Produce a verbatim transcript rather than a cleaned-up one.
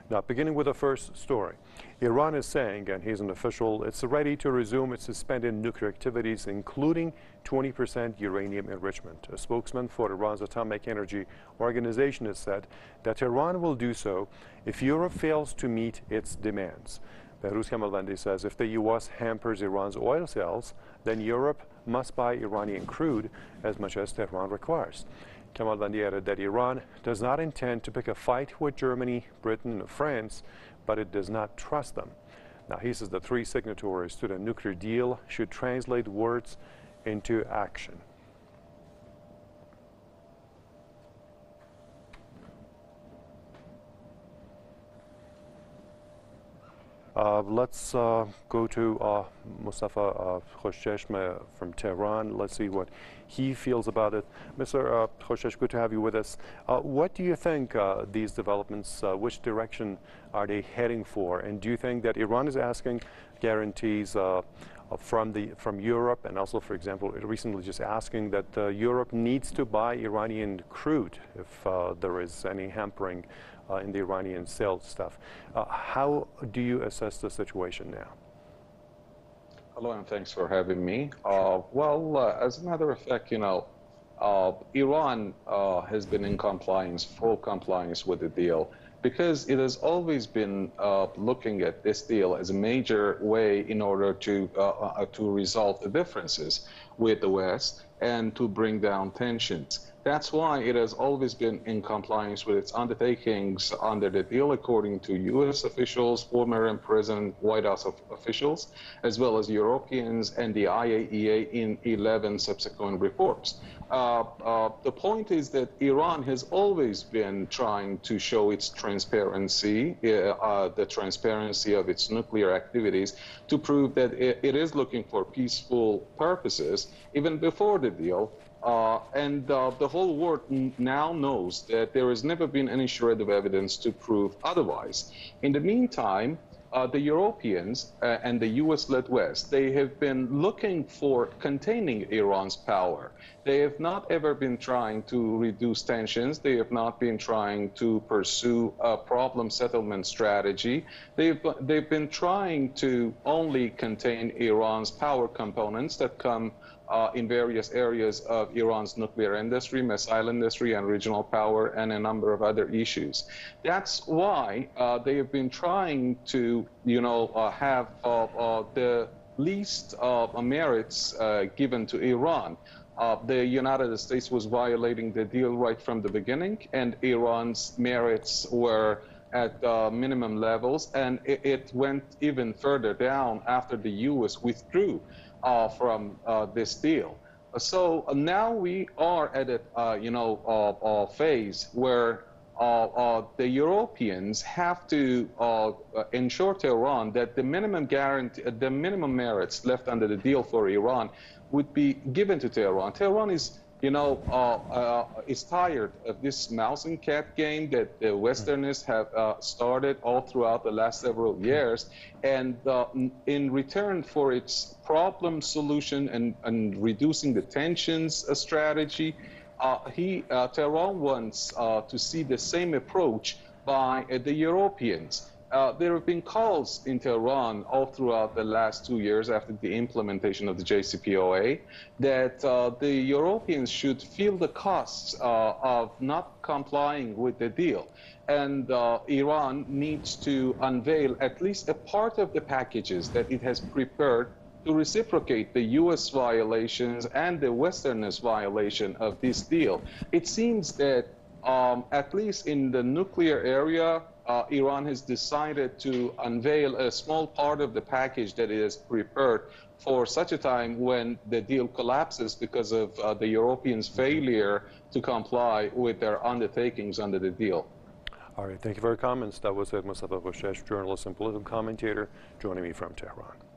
Now, beginning with the first story, Iran is saying, and he's an official, it's ready to resume its suspended nuclear activities, including twenty percent uranium enrichment. A spokesman for Iran's Atomic Energy Organization has said that Iran will do so if Europe fails to meet its demands. Behruz Kamalvandi says if the U S hampers Iran's oil sales, then Europe must buy Iranian crude as much as Tehran requires. Kamalvandi added that Iran does not intend to pick a fight with Germany, Britain, and France, but it does not trust them. Now, he says the three signatories to the nuclear deal should translate words into action. Uh, let's uh, go to uh, Mustafa uh, Khoshcheshm from Tehran. Let's see what he feels about it. Mister Uh, Khoshcheshm, good to have you with us. Uh, what do you think uh, these developments, uh, which direction are they heading for? And do you think that Iran is asking guarantees uh, from the from Europe, and also, for example, recently just asking that uh, Europe needs to buy Iranian crude if uh, there is any hampering Uh, in the Iranian sales stuff? Uh, how do you assess the situation now? Hello, and thanks for having me. Uh, well, uh, as a matter of fact, you know, uh, Iran uh, has been in compliance, full compliance with the deal, because it has always been uh, looking at this deal as a major way in order to uh, uh, to resolve the differences with the West and to bring down tensions. That's why it has always been in compliance with its undertakings under the deal, according to U S officials, former and present White House officials, as well as Europeans and the I A E A in eleven subsequent reports. Uh, uh, the point is that Iran has always been trying to show its transparency, uh, uh, the transparency of its nuclear activities, to prove that it, it is looking for peaceful purposes, even before the deal. Uh, and uh, the whole world now knows that there has never been any shred of evidence to prove otherwise. In the meantime, uh, the Europeans uh, and the U S-led West, they have been looking for containing Iran's power. They have not ever been trying to reduce tensions. They have not been trying to pursue a problem settlement strategy. They've, they've been trying to only contain Iran's power components that come Uh, in various areas of Iran's nuclear industry, missile industry, and regional power, and a number of other issues. That's why uh, they have been trying to, you know, uh, have uh, uh, the least uh, merits uh, given to Iran. Uh, the United States was violating the deal right from the beginning, and Iran's merits were at uh, minimum levels, and it, it went even further down after the U S withdrew Uh, from uh, this deal. So uh, now we are at a uh, you know uh, uh, phase where uh, uh, the Europeans have to uh, ensure Tehran that the minimum guarantee, the minimum merits left under the deal for Iran would be given to Tehran. Tehran is you know, uh, uh, is tired of this mouse and cat game that the Westerners have uh, started all throughout the last several years. And uh, in return for its problem solution and, and reducing the tensions uh, strategy, uh, he, uh, Tehran wants uh, to see the same approach by uh, the Europeans. Uh, there have been calls in Tehran all throughout the last two years after the implementation of the J C P O A that uh, the Europeans should feel the costs uh, of not complying with the deal. And uh, Iran needs to unveil at least a part of the packages that it has prepared to reciprocate the U S violations and the Westerners' violation of this deal. It seems that um, at least in the nuclear area, Uh, Iran has decided to unveil a small part of the package that it has prepared for such a time when the deal collapses because of uh, the Europeans' failure to comply with their undertakings under the deal. All right, thank you for your comments. That was Mustafa Khoshcheshm, journalist and political commentator, joining me from Tehran.